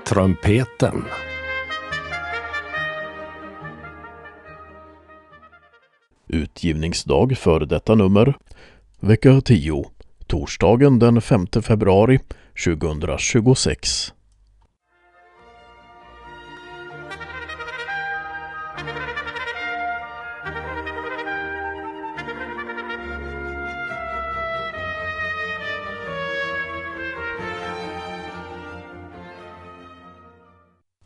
Trumpeten. Utgivningsdag för detta nummer, vecka 10, torsdagen den 5 februari 2026.